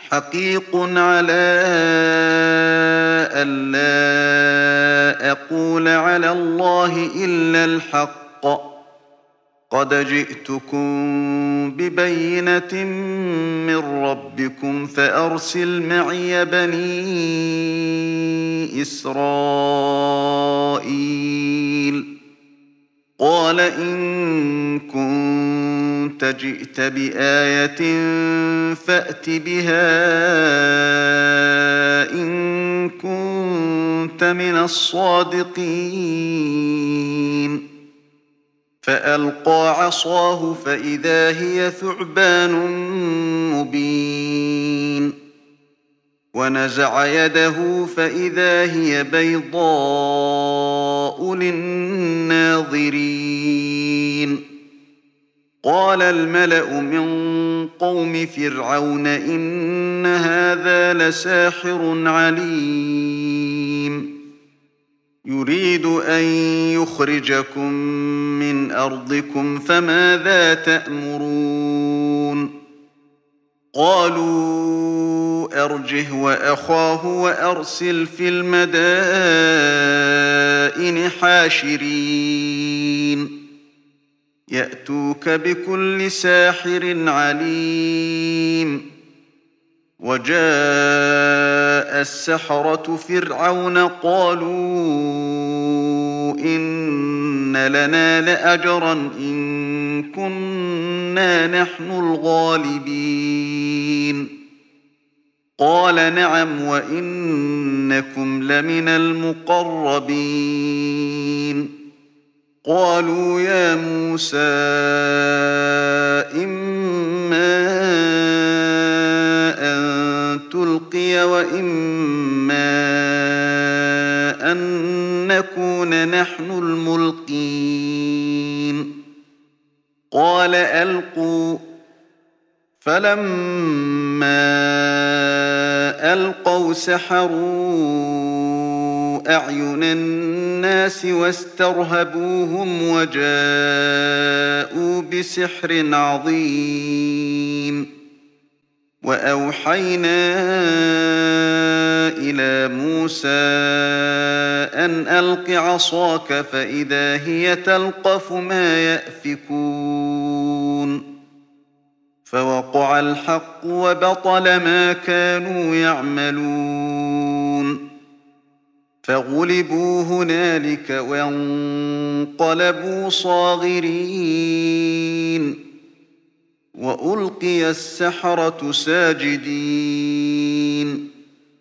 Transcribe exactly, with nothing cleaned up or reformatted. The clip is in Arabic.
حقيق على ألا أقول على الله إلا الحق قد جئتكم ببينة من ربكم فأرسل معي بني إسرائيل قال إن كنت جئت بآية فأت بها إن كنت من الصادقين فألقى عصاه فإذا هي ثعبان مبين ونزع يده فإذا هي بيضاء للناظرين قال الملأ من قوم فرعون إن هذا لساحر عليم يريد أن يخرجكم من أرضكم فماذا تأمرون قالوا أرجه وأخاه وأرسل في المدائن حاشرين يأتوك بكل ساحر عليم وجاء السحرة فرعون قالوا إن لنا لأجرا إن كنا نحن الغالبين قال نعم وإنكم لمن المقربين قالوا يا موسى إما أن تلقي وإما أن نكون نحن الملقين قال ألقوا فلما ألقوا سحروا أعين الناس واسترهبوهم وجاءوا بسحر عظيم وأوحينا إلى موسى أن ألق عصاك فإذا هي تلقف ما يأفكون فوقع الحق وبطل ما كانوا يعملون فغلبوا هنالك وانقلبوا صاغرين وألقي السحرة ساجدين